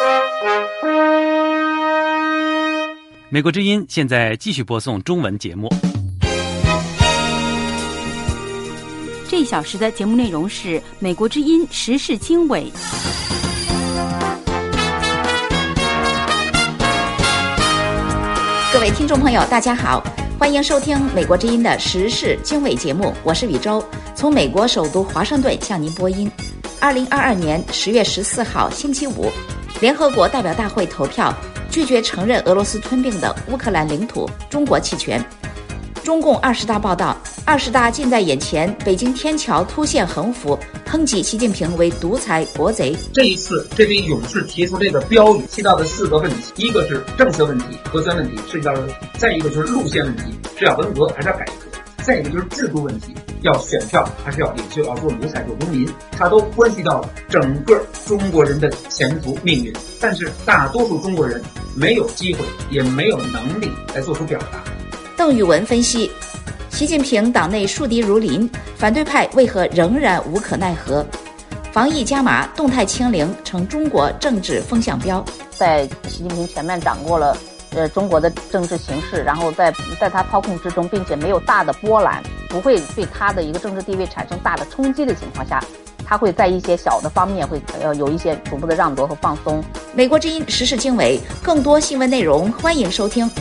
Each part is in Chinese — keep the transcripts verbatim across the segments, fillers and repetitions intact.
美国之音现在继续播送中文节目。 这一小时的节目内容是美国之音时事经纬。 各位听众朋友大家好，欢迎收听美国之音的时事经纬节目，我是宇宙，从美国首都华盛顿向您播音。二零二二年十月十四号星期五，联合国代表大会投票拒绝承认俄罗斯吞并的乌克兰领土，中国弃权。中共二十大报道，二十大近在眼前，北京天桥突现横幅，抨击习近平为独裁国贼。 这一次这位勇士提出这个标语提到的四个问题，一个是政策问题、核酸问题，涉及到再一个就是路线问题，是要文革还是要改革，再一个就是制度问题，要选票还是要领袖，要做奴才做公民，它都关系到整个中国人的前途命运。但是大多数中国人没有机会也没有能力来做出表达。 邓宇文分析，习近平党内树敌如林，反对派为何仍然无可奈何？防疫加码，动态清零成中国政治风向标。 在习近平全面掌握了呃中国的政治形势，然后在在他操控之中，并且没有大的波澜，不会对他的一个政治地位产生大的冲击的情况下，他会在一些小的方面会呃有一些逐步的让夺和放松。 美国之音时事经纬，更多新闻内容欢迎收听。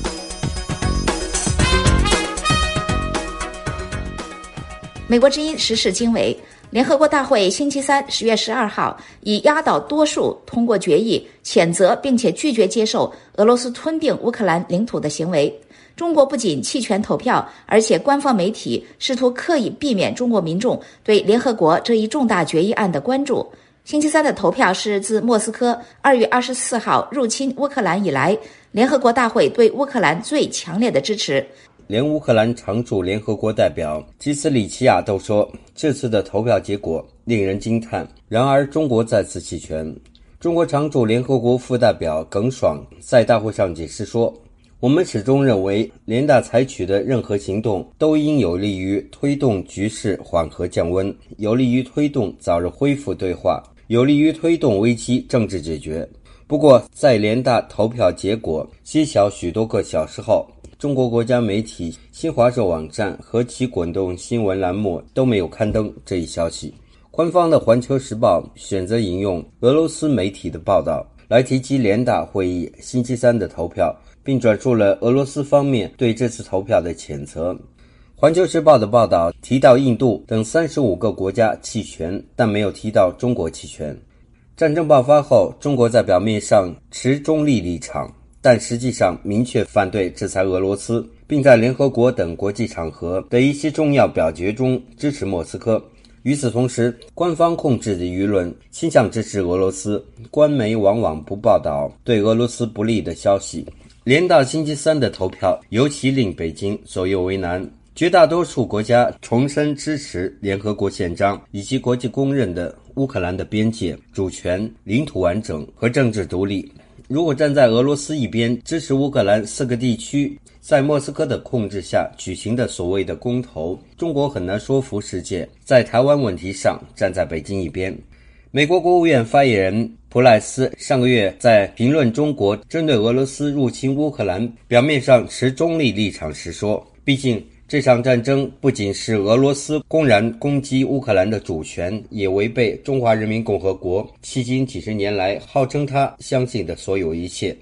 美国之音时事经纬，联合国大会星期三十月十二号以压倒多数通过决议，谴责并且拒绝接受俄罗斯吞并乌克兰领土的行为。中国不仅弃权投票，而且官方媒体试图刻意避免中国民众对联合国这一重大决议案的关注。星期三的投票是自莫斯科二月二十四号入侵乌克兰以来，联合国大会对乌克兰最强烈的支持。 连乌克兰常驻联合国代表基斯里奇亚都说，这次的投票结果令人惊叹。然而中国再次弃权。中国常驻联合国副代表耿爽在大会上解释说，我们始终认为联大采取的任何行动都应有利于推动局势缓和降温，有利于推动早日恢复对话，有利于推动危机政治解决。不过在联大投票结果揭晓许多个小时后，中国国家媒体新华社网站和其滚动新闻栏目都没有刊登这一消息。官方的《环球时报》选择引用俄罗斯媒体的报道来提及联大会议星期三的投票，并转述了俄罗斯方面对这次投票的谴责。《环球时报》的报道提到印度等三十五个国家弃权，但没有提到中国弃权。战争爆发后，中国在表面上持中立立场，但实际上明确反对制裁俄罗斯，并在联合国等国际场合的一些重要表决中支持莫斯科。与此同时，官方控制的舆论倾向支持俄罗斯，官媒往往不报道对俄罗斯不利的消息。联大星期三的投票尤其令北京左右为难。绝大多数国家重申支持联合国宪章以及国际公认的乌克兰的边界、主权、领土完整和政治独立。如果站在俄罗斯一边，支持乌克兰四个地区在莫斯科的控制下举行的所谓的公投，中国很难说服世界在台湾问题上站在北京一边。美国国务院发言人普莱斯上个月在评论中国针对俄罗斯入侵乌克兰表面上持中立立场时说，毕竟这场战争不仅是俄罗斯公然攻击乌克兰的主权，也违背中华人民共和国迄今几十年来号称他相信的所有一切。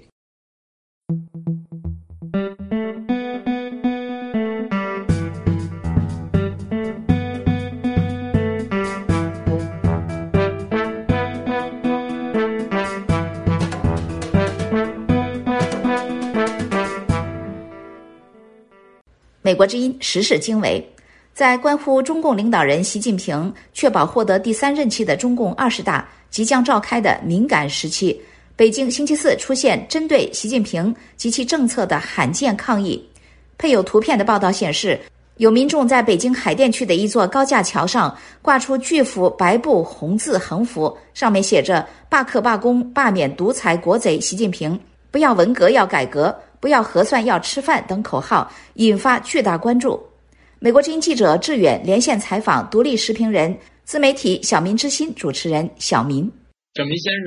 美国之音时事经纬，在关乎中共领导人习近平确保获得第三任期的中共二十大即将召开的敏感时期，北京星期四出现针对习近平及其政策的罕见抗议。配有图片的报道显示，有民众在北京海淀区的一座高架桥上挂出巨幅白布红字横幅，上面写着罢课罢工罢免独裁国贼习近平，不要文革要改革，不要核算要吃饭等口号，引发巨大关注。美国之音记者志远连线采访独立时评人、自媒体小民之心主持人小民。 小民先生，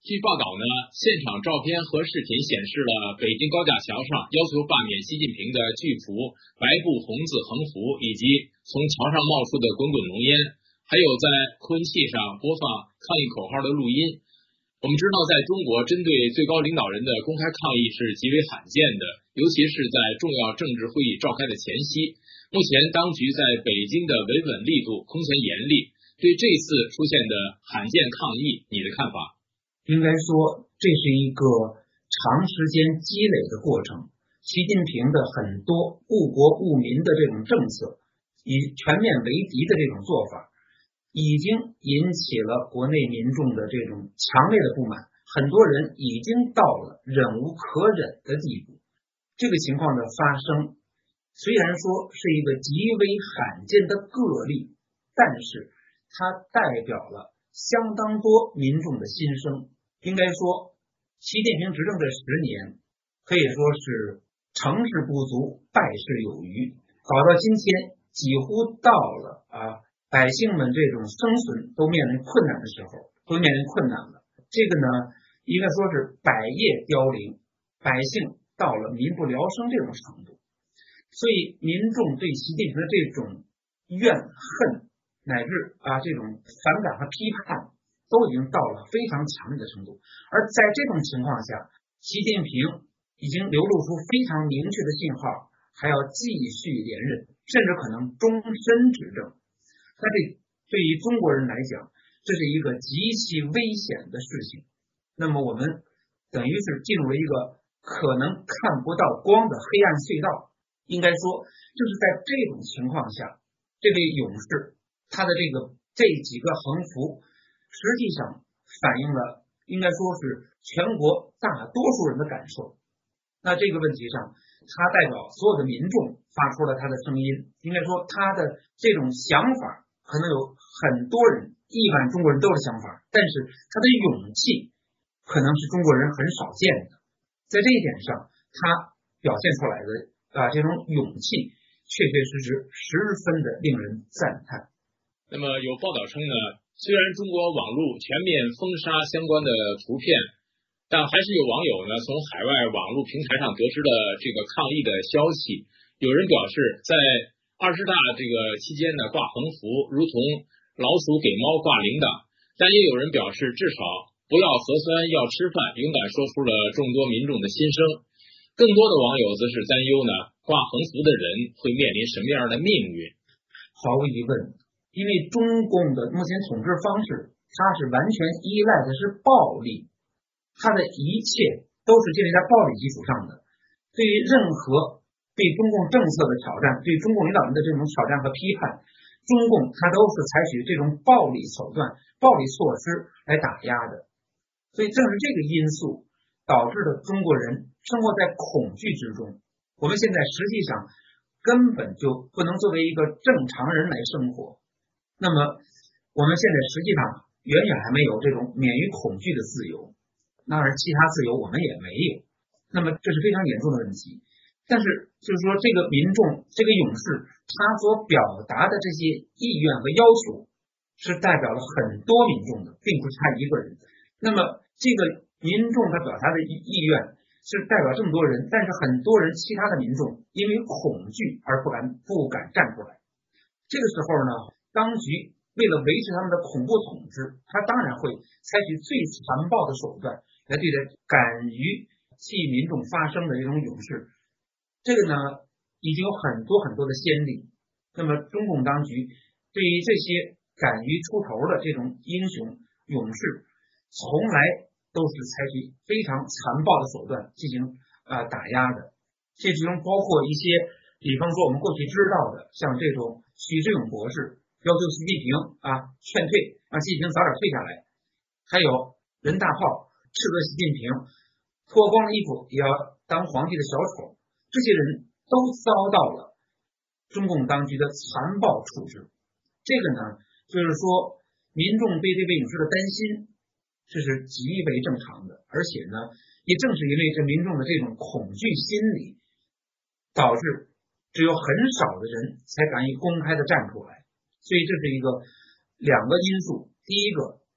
据报道呢，现场照片和视频显示了北京高架桥上要求罢免习近平的巨幅白布红字横幅，以及从桥上冒出的滚滚浓烟，还有在扩音器上播放抗议口号的录音。我们知道，在中国针对最高领导人的公开抗议是极为罕见的，尤其是在重要政治会议召开的前夕。目前当局在北京的维稳力度空前严厉，对这次出现的罕见抗议，你的看法？ 应该说，这是一个长时间积累的过程。习近平的很多误国误民的这种政策，以全面为敌的这种做法，已经引起了国内民众的这种强烈的不满，很多人已经到了忍无可忍的地步。这个情况的发生，虽然说是一个极为罕见的个例，但是它代表了相当多民众的心声。应该说，习近平执政这十年，可以说是成事不足，败事有余，搞到今天几乎到了啊。百姓们这种生存都面临困难的时候，都面临困难了。这个呢，应该说是百业凋零，百姓到了民不聊生这种程度。所以民众对习近平的这种怨恨乃至啊这种反感和批判，都已经到了非常强烈的程度。而在这种情况下，习近平已经流露出非常明确的信号，还要继续连任，甚至可能终身执政。那这对于中国人来讲，这是一个极其危险的事情。那么我们等于是进入了一个可能看不到光的黑暗隧道。应该说，就是在这种情况下，这位勇士他的这个这几个横幅，实际上反映了应该说是全国大多数人的感受。那这个问题上，他代表所有的民众发出了他的声音。应该说，他的这种想法可能有很多人，亿万中国人都有想法，但是他的勇气可能是中国人很少见的。在这一点上，他表现出来的啊这种勇气，确确实实十分的令人赞叹。 那么有报道称呢，虽然中国网络全面封杀相关的图片，但还是有网友呢从海外网络平台上得知了这个抗议的消息。有人表示，在二十大这个期间呢，挂横幅如同老鼠给猫挂铃铛，但也有人表示，至少不要核酸要吃饭，勇敢说出了众多民众的心声。更多的网友则是担忧呢，挂横幅的人会面临什么样的命运？ 毫无疑问，因为中共的目前统治方式，它是完全依赖的是暴力，它的一切都是建立在暴力基础上的。对于任何对中共政策的挑战，对中共领导人的这种挑战和批判，中共它都是采取这种暴力手段、暴力措施来打压的。所以正是这个因素导致了中国人生活在恐惧之中。我们现在实际上根本就不能作为一个正常人来生活。那么我们现在实际上远远还没有这种免于恐惧的自由，当然其他自由我们也没有。那么这是非常严重的问题。但是就是说，这个民众，这个勇士，他所表达的这些意愿和要求，是代表了很多民众的，并不是他一个人。那么这个民众他表达的意愿是代表这么多人，但是很多人其他的民众因为恐惧而不敢不敢站出来。这个时候呢，当局为了维持他们的恐怖统治，他当然会采取最残暴的手段来对待敢于替民众发声的这种勇士。这个呢，已经有很多很多的先例。那么中共当局对于这些敢于出头的这种英雄勇士，从来都是采取非常残暴的手段进行啊、呃、打压的。这其中包括一些，比方说我们过去知道的，像这种许志永博士要求习近平啊劝退，让习近平早点退下来，还有人大炮斥责习近平脱光了衣服也要当皇帝的小丑。这些人都遭到了中共当局的残暴处置。这个呢，就是说民众对这位勇士的担心，这是极为正常的。而且呢，也正是因为这民众的这种恐惧心理，导致只有很少的人才敢于公开的站出来。所以这是一个两个因素。第一个，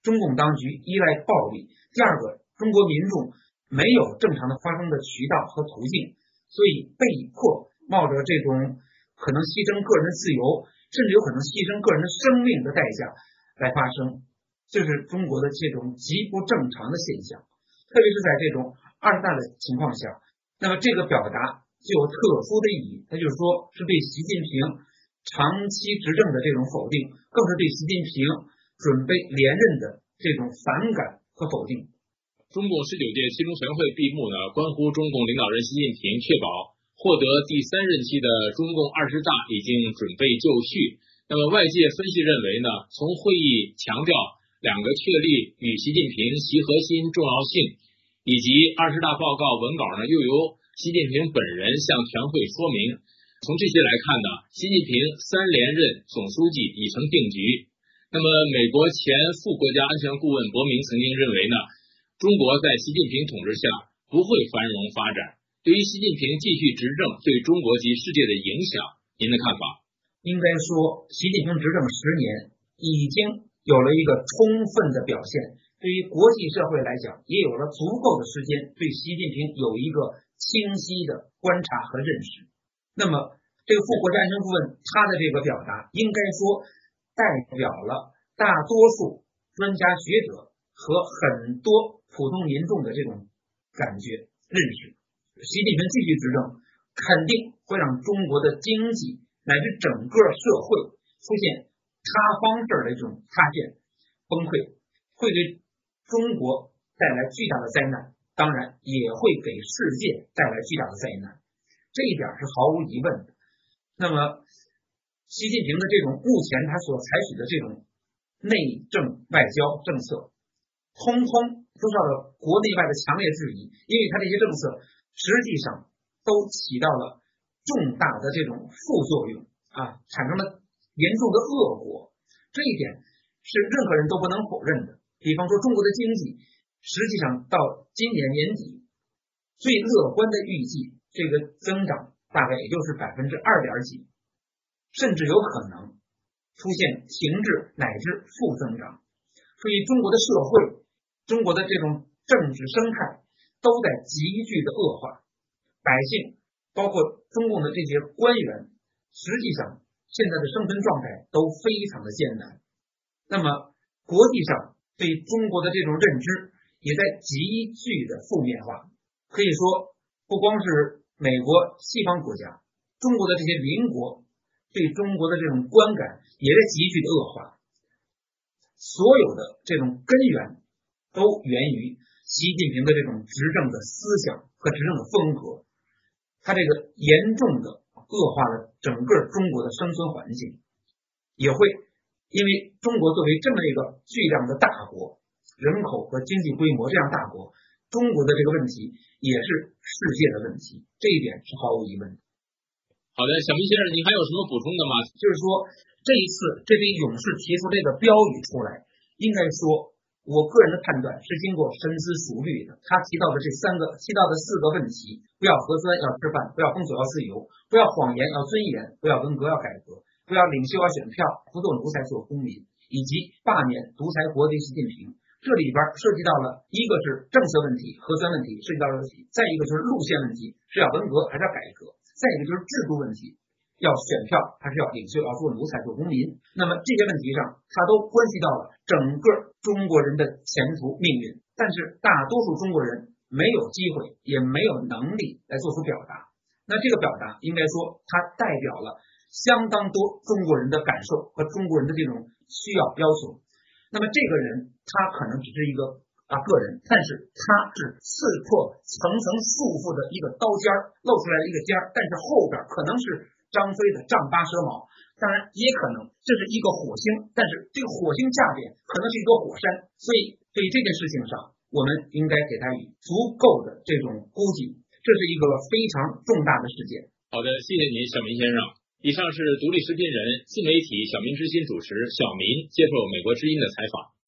中共当局依赖暴力，第二个，中国民众没有正常的发声的渠道和途径，所以被迫冒着这种可能牺牲个人的自由，甚至有可能牺牲个人的生命的代价来发声，这是中国的这种极不正常的现象。特别是在这种二十大的情况下，那么这个表达具有特殊的意义，它就是说是对习近平长期执政的这种否定，更是对习近平准备连任的这种反感和否定。 中共十九届七中全会闭幕呢，关乎中共领导人习近平确保获得第三任期的中共二十大已经准备就绪。那么外界分析认为呢，从会议强调两个确立与习近平习核心重要性，以及二十大报告文稿呢又由习近平本人向全会说明。从这些来看呢，习近平三连任总书记已成定局。那么美国前副国家安全顾问伯明曾经认为呢，中国在习近平统治下不会繁荣发展。对于习近平继续执政对中国及世界的影响，您的看法？ 应该说，习近平执政十年已经有了一个充分的表现，对于国际社会来讲，也有了足够的时间对习近平有一个清晰的观察和认识。那么，这个副国家安全顾问他的这个表达，应该说代表了大多数专家学者和很多普通民众的这种感觉认识。习近平继续执政，肯定会让中国的经济乃至整个社会出现塌方式的这种塌陷、崩溃，会对中国带来巨大的灾难，当然也会给世界带来巨大的灾难，这一点是毫无疑问的。那么，习近平的这种目前他所采取的这种内政外交政策，通通受到了国内外的强烈质疑，因为他这些政策实际上都起到了重大的这种副作用啊，产生了严重的恶果，这一点是任何人都不能否认的。比方说中国的经济，实际上到今年年底最乐观的预计，这个增长大概也就是百分之二点几，甚至有可能出现停滞乃至负增长。所以中国的社会，中国的这种政治生态都在急剧的恶化，百姓包括中共的这些官员，实际上现在的生存状态都非常的艰难。那么国际上对中国的这种认知也在急剧的负面化，可以说不光是美国西方国家，中国的这些邻国对中国的这种观感也在急剧的恶化。所有的这种根源都源于习近平的这种执政的思想和执政的风格，他这个严重的恶化了整个中国的生存环境，也会因为中国作为这么一个巨量的大国，人口和经济规模这样大国，中国的这个问题也是世界的问题，这一点是毫无疑问的。 好的，小明先生，您还有什么补充的吗？ 就是说，这一次这位勇士提出这个标语出来，应该说我个人的判断是经过深思熟虑的。他提到的这三个提到的四个问题，不要核酸要吃饭，不要封锁要自由，不要谎言要尊严，不要文革要改革，不要领袖要选票，不做奴才做公民，以及罢免独裁国贼习近平。这里边涉及到了一个是政策问题、核酸问题，涉及到了问题，再一个就是路线问题，是要文革还是要改革，再一个就是制度问题，要选票还是要领袖，要做奴才做公民。那么这些问题上，它都关系到了整个中国人的前途命运，但是大多数中国人没有机会也没有能力来做出表达。那这个表达应该说它代表了相当多中国人的感受和中国人的这种需要要求。那么这个人他可能只是一个啊个人，但是他是刺破层层束缚的一个刀尖儿，露出来的一个尖儿，但是后边可能是张飞的丈八蛇矛，当然也可能这是一个火星，但是这个火星下边可能是一座火山，所以对这件事情上我们应该给他以足够的这种估计，这是一个非常重大的事件。 好的，谢谢您，小明先生。以上是独立视频人、自媒体小民之心主持小民接受美国之音的采访。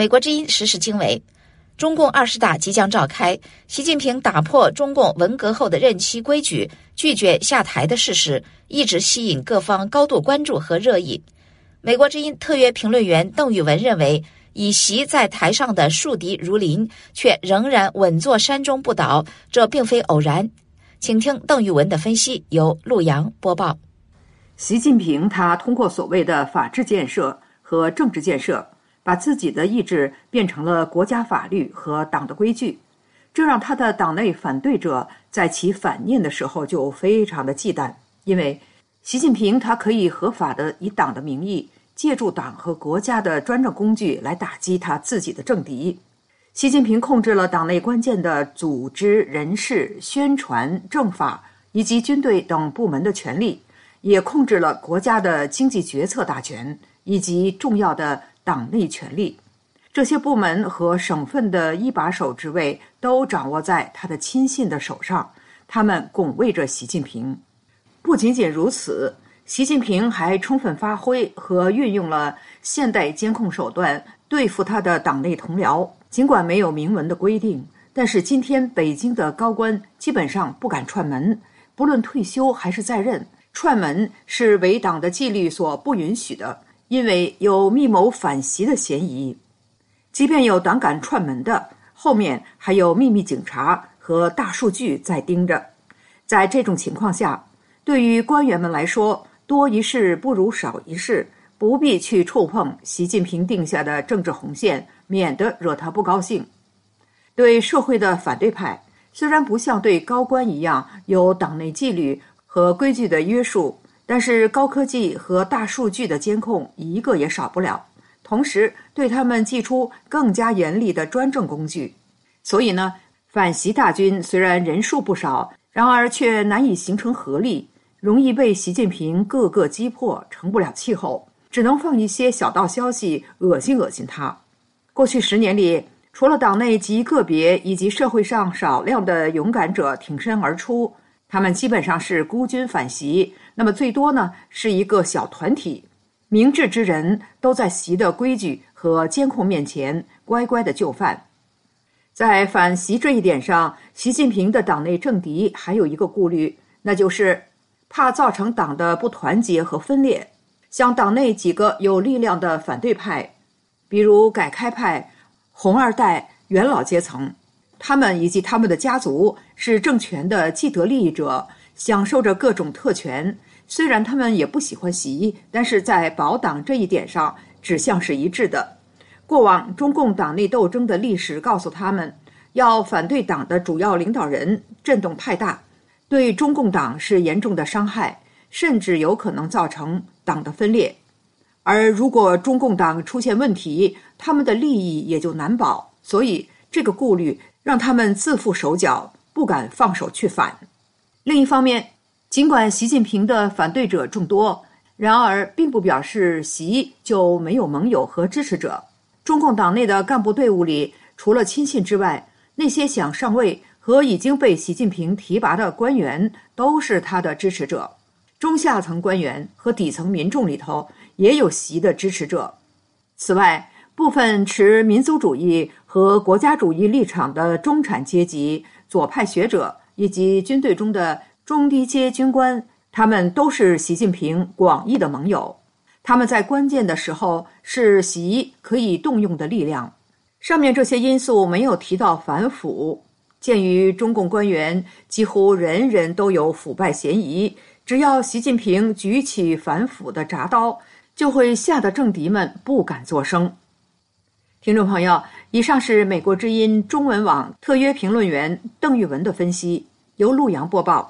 美国之音时事经纬：中共二十大即将召开，习近平打破中共文革后的任期规矩，拒绝下台的事实，一直吸引各方高度关注和热议。美国之音特约评论员邓玉文认为，以习在台上的树敌如林，却仍然稳坐山中不倒，这并非偶然。请听邓玉文的分析，由陆洋播报。 习近平他通过所谓的法治建设和政治建设，把自己的意志变成了国家法律和党的规矩，这让他的党内反对者在其反念的时候就非常的忌惮，因为习近平他可以合法的以党的名义，借助党和国家的专政工具来打击他自己的政敌。习近平控制了党内关键的组织、人事、宣传、政法以及军队等部门的权力，也控制了国家的经济决策大权以及重要的党内权力。这些部门和省份的一把手职位都掌握在他的亲信的手上，他们拱卫着习近平。不仅仅如此，习近平还充分发挥和运用了现代监控手段对付他的党内同僚。尽管没有明文的规定，但是今天北京的高官基本上不敢串门，不论退休还是在任，串门是为党的纪律所不允许的，因为有密谋反习的嫌疑。即便有胆敢串门的，后面还有秘密警察和大数据在盯着。在这种情况下，对于官员们来说，多一事不如少一事，不必去触碰习近平定下的政治红线，免得惹他不高兴。对社会的反对派，虽然不像对高官一样有党内纪律和规矩的约束，但是高科技和大数据的监控一个也少不了，同时对他们祭出更加严厉的专政工具。所以呢，反习大军虽然人数不少，然而却难以形成合力，容易被习近平各个击破，成不了气候，只能放一些小道消息恶心恶心他。过去十年里，除了党内极个别以及社会上少量的勇敢者挺身而出，他们基本上是孤军反习，那么最多呢是一个小团体，明智之人都在习的规矩和监控面前乖乖的就范。在反习这一点上，习近平的党内政敌还有一个顾虑，那就是怕造成党的不团结和分裂。像党内几个有力量的反对派，比如改开派、红二代、元老阶层，他们以及他们的家族是政权的既得利益者，享受着各种特权。虽然他们也不喜欢习，但是在保党这一点上指向是一致的。过往中共党内斗争的历史告诉他们，要反对党的主要领导人震动太大，对中共党是严重的伤害，甚至有可能造成党的分裂。而如果中共党出现问题，他们的利益也就难保，所以这个顾虑让他们自负手脚，不敢放手去反。另一方面，尽管习近平的反对者众多，然而并不表示习就没有盟友和支持者。中共党内的干部队伍里，除了亲信之外，那些想上位和已经被习近平提拔的官员都是他的支持者。中下层官员和底层民众里头也有习的支持者。此外，部分持民族主义和国家主义立场的中产阶级、左派学者以及军队中的中低阶军官，他们都是习近平广义的盟友。他们在关键的时候是习可以动用的力量。上面这些因素没有提到反腐，鉴于中共官员几乎人人都有腐败嫌疑，只要习近平举起反腐的铡刀，就会吓得政敌们不敢作声。听众朋友，以上是美国之音中文网特约评论员邓玉文的分析，由陆洋播报。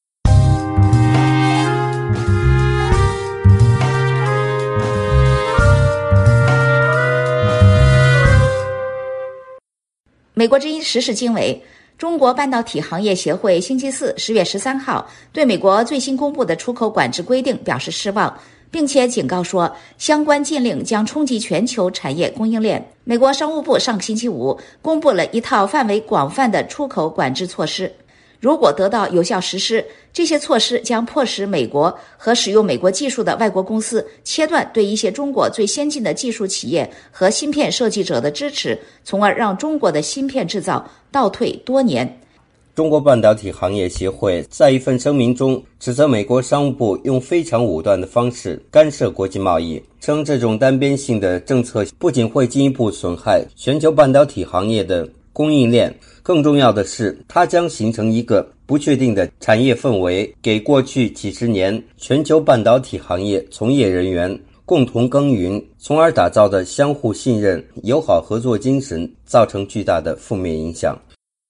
美国之音时事经纬：中国半导体行业协会星期四十月十三号对美国最新公布的出口管制规定表示失望，并且警告说，相关禁令将冲击全球产业供应链。美国商务部上个星期五公布了一套范围广泛的出口管制措施。 如果得到有效实施，这些措施将迫使美国和使用美国技术的外国公司切断对一些中国最先进的技术企业和芯片设计者的支持，从而让中国的芯片制造倒退多年。 中国半导体行业协会在一份声明中指责美国商务部用非常武断的方式干涉国际贸易，称这种单边性的政策不仅会进一步损害全球半导体行业的供应链，更重要的是，它将形成一个不确定的产业氛围，给过去几十年全球半导体行业从业人员共同耕耘，从而打造的相互信任、友好合作精神造成巨大的负面影响。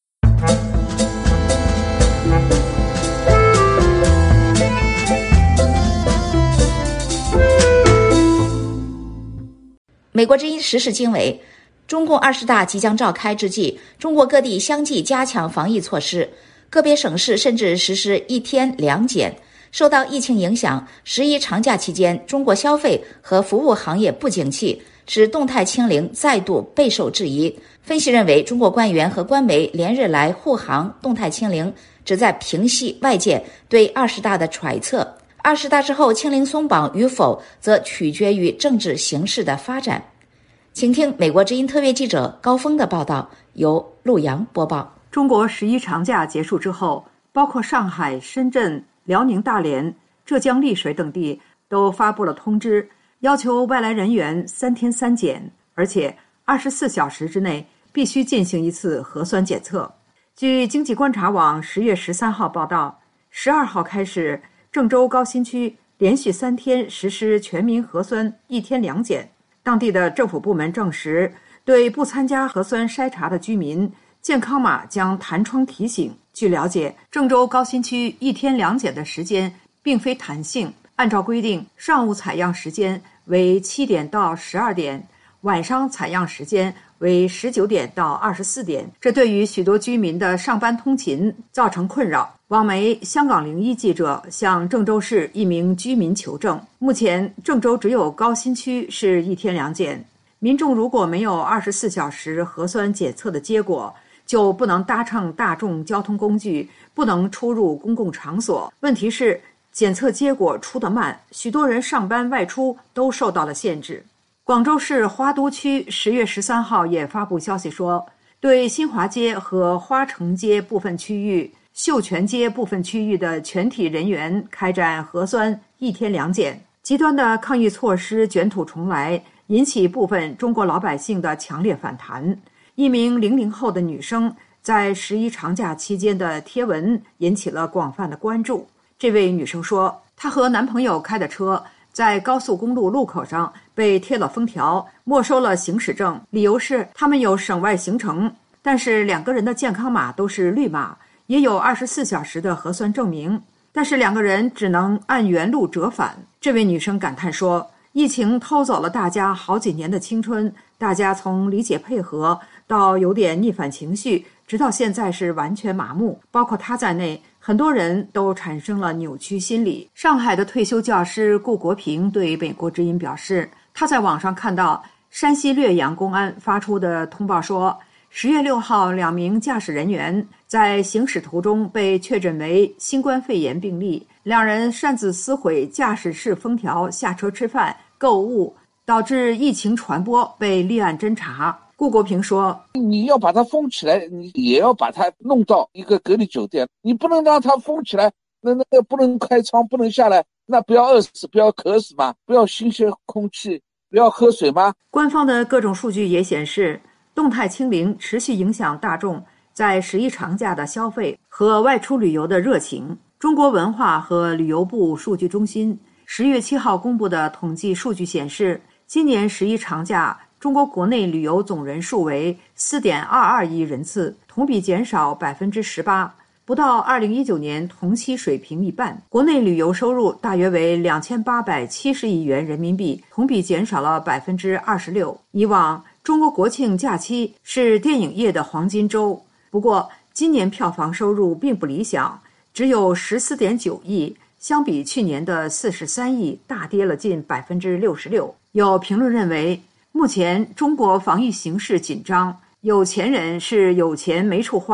美国之音时事经纬，中共二十大即将召开之际，中国各地相继加强防疫措施，个别省市甚至实施一天两检。受到疫情影响，十一长假期间，中国消费和服务行业不景气，使动态清零再度备受质疑。分析认为，中国官员和官媒连日来护航动态清零，旨在平息外界对二十大的揣测。二十大之后清零松绑与否，则取决于政治形势的发展。请听美国之音特约记者高峰的报道，由陆阳播报。 中国十一长假结束之后，包括上海、深圳、辽宁大连、浙江丽水等地都发布了通知，要求外来人员三天三检，而且二十四小时之内必须进行一次核酸检测。据经济观察网十月十三号报道，十二号开始，郑州高新区连续三天实施全民核酸一天两检。当地的政府部门证实，对不参加核酸筛查的居民，健康码将弹窗提醒。据了解，郑州高新区一天两检的时间并非弹性，按照规定，上午采样时间为七点到十二点，晚上采样时间为十九点到二十四点，这对于许多居民的上班通勤造成困扰。网媒香港零一记者向郑州市一名居民求证，目前郑州只有高新区是一天两检，民众如果没有二十四小时核酸检测的结果，就不能搭乘大众交通工具，不能出入公共场所。问题是检测结果出得慢，许多人上班外出都受到了限制。广州市花都区十月十三号也发布消息说，对新华街和花城街部分区域、秀泉街部分区域的全体人员开展核酸一天两检。极端的抗疫措施卷土重来，引起部分中国老百姓的强烈反弹。一名零零后的女生在十一长假期间的贴文引起了广泛的关注。这位女生说，她和男朋友开的车在高速公路路口上被贴了封条，没收了行驶证，理由是他们有省外行程，但是两个人的健康码都是绿码，也有二十四小时的核酸证明，但是两个人只能按原路折返。这位女生感叹说，疫情偷走了大家好几年的青春，大家从理解配合到有点逆反情绪，直到现在是完全麻木，包括她在内，很多人都产生了扭曲心理。上海的退休教师顾国平对美国之音表示，他在网上看到山西略阳公安发出的通报说，十月六号两名驾驶人员在行驶途中被确诊为新冠肺炎病例，两人擅自撕毁驾驶室封条下车吃饭购物，导致疫情传播，被立案侦查。顾国平说， 你要把它封起来，你也要把它弄到一个隔离酒店，你不能让它封起来，那那个不能开窗，不能下来，那不要饿死，不要渴死吗？不要新鲜空气，不要喝水吗？ 官方的各种数据也显示，动态清零持续影响大众在十一长假的消费和外出旅游的热情。中国文化和旅游部数据中心十月七号公布的统计数据显示，今年十一长假中国国内旅游总人数为 四点二二亿人次，同比减少 百分之十八， 不到二零一九年同期水平一半。国内旅游收入大约为两千八百七十亿元人民币，同比减少了 百分之二十六。 以往中国国庆假期是电影业的黄金周，不过今年票房收入并不理想，只有 十四点九亿，相比去年的四十三亿大跌了近 百分之六十六。 有评论认为，目前中国防疫形势紧张，有钱人是有钱没处花，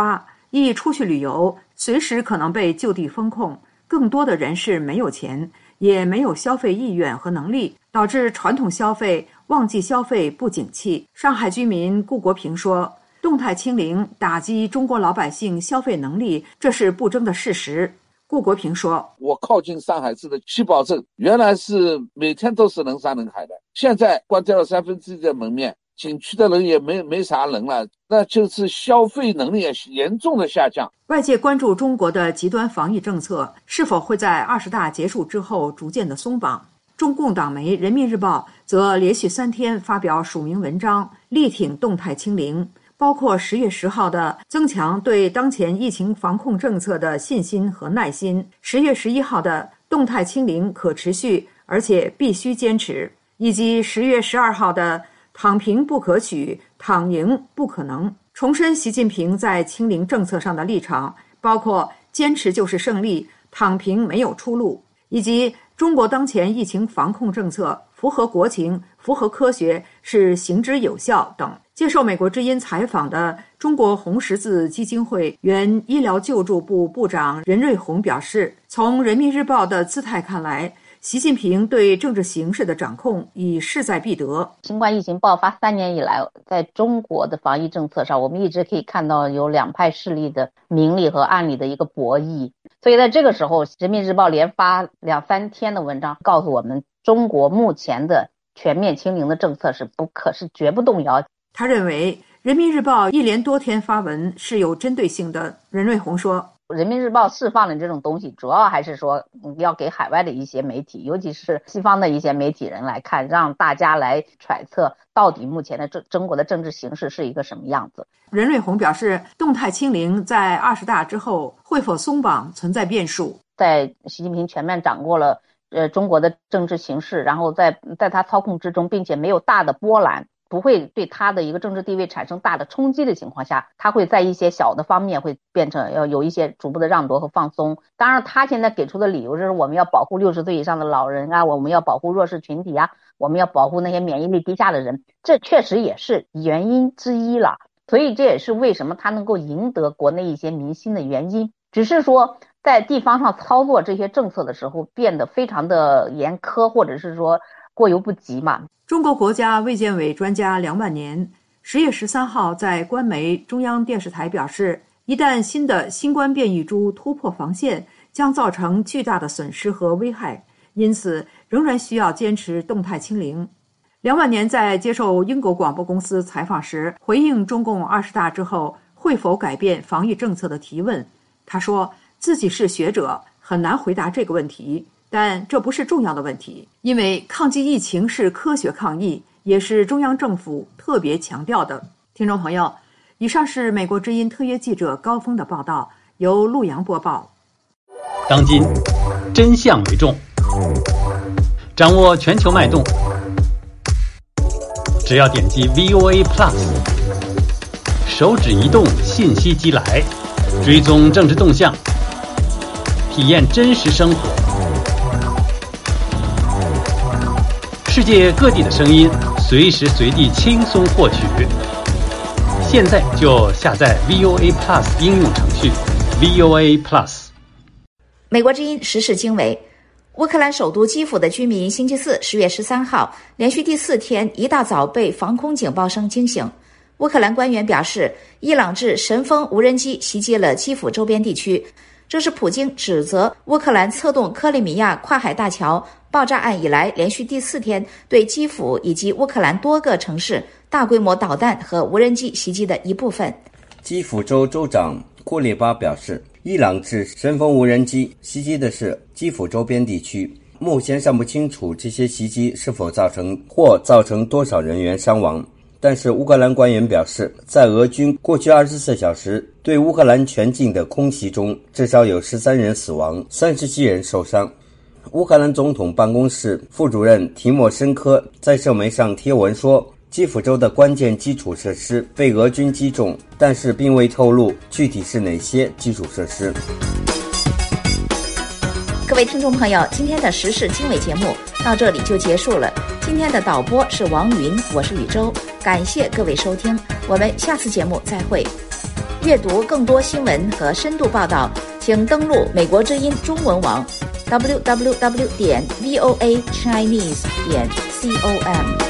一出去旅游，随时可能被就地封控，更多的人是没有钱，也没有消费意愿和能力，导致传统消费、旺季消费不景气。上海居民顾国平说，动态清零打击中国老百姓消费能力，这是不争的事实。顾国平说， 我靠近上海市的七宝镇，原来是每天都是人山人海的，现在关掉了三分之一的门面，景区的人也没没啥人了，那就是消费能力也严重的下降。 外界关注中国的极端防疫政策是否会在二十大结束之后逐渐的松绑。中共党媒《人民日报》则连续三天发表署名文章，力挺动态清零，包括十月十号的增强对当前疫情防控政策的信心和耐心，十月十一号的动态清零可持续而且必须坚持，以及十月十二号的躺平不可取，躺赢不可能。重申习近平在清零政策上的立场，包括坚持就是胜利，躺平没有出路，以及中国当前疫情防控政策符合国情、符合科学，是行之有效等。接受美国之音采访的中国红十字基金会原医疗救助部部长任瑞红表示，从人民日报的姿态看来，习近平对政治形势的掌控已势在必得。 新冠疫情爆发三年以来，在中国的防疫政策上，我们一直可以看到有两派势力的明里和暗里的一个博弈。所以在这个时候，人民日报连发两三天的文章，告诉我们中国目前的全面清零的政策是不可是绝不动摇。 他认为人民日报一连多天发文是有针对性的。任瑞红说， 人民日报释放的这种东西，主要还是说要给海外的一些媒体，尤其是西方的一些媒体人来看，让大家来揣测到底目前的中中国的政治形势是一个什么样子。 任瑞红表示，动态清零在二十大之后会否松绑存在变数。 在习近平全面掌握了呃中国的政治形势，然后在在他操控之中，并且没有大的波澜，不会对他的一个政治地位产生大的冲击的情况下，他会在一些小的方面会变成要有一些逐步的让夺和放松。当然他现在给出的理由就是我们要保护六十岁以上的老人啊，我们要保护弱势群体啊，我们要保护那些免疫力低下的人，这确实也是原因之一了。所以这也是为什么他能够赢得国内一些民心的原因，只是说在地方上操作这些政策的时候变得非常的严苛，或者是说过犹不及嘛。 中国国家卫健委专家梁万年十月十三号在官媒中央电视台表示，一旦新的新冠变异株突破防线，将造成巨大的损失和危害，因此仍然需要坚持动态清零。梁万年在接受英国广播公司采访时，回应中共二十大之后会否改变防疫政策的提问，他说自己是学者，很难回答这个问题，但这不是重要的问题，因为抗击疫情是科学抗疫，也是中央政府特别强调的。听众朋友，以上是美国之音特约记者高峰的报道，由陆阳播报。 当今真相为重，掌握全球脉动，只要点击 V O A Plus， 手指移动，信息即来，追踪政治动向，体验真实生活。世界各地的声音，随时随地轻松获取。现在就下载 V O A Plus 应用程序 V O A Plus。 美国之音时事经纬，乌克兰首都基辅的居民星期四十月十三号连续第四天一大早被防空警报声惊醒。乌克兰官员表示，伊朗制神风无人机袭击了基辅周边地区，这是普京指责乌克兰策动克里米亚跨海大桥爆炸案以来连续第四天对基辅以及乌克兰多个城市大规模导弹和无人机袭击的一部分。 基辅州州长库列巴表示，伊朗制神风无人机袭击的是基辅周边地区，目前尚不清楚这些袭击是否造成或造成多少人员伤亡。但是乌克兰官员表示，在俄军过去二十四小时对乌克兰全境的空袭中，至少有十三人死亡，三十七人受伤。乌克兰总统办公室副主任提莫申科在社媒上贴文说，基辅州的关键基础设施被俄军击中，但是并未透露具体是哪些基础设施。 各位听众朋友，今天的时事经纬节目到这里就结束了。今天的导播是王云，我是宇宙，感谢各位收听，我们下次节目再会。 阅读更多新闻和深度报道，请登录美国之音中文网 double u double u double u 点 v o a chinese 点 com。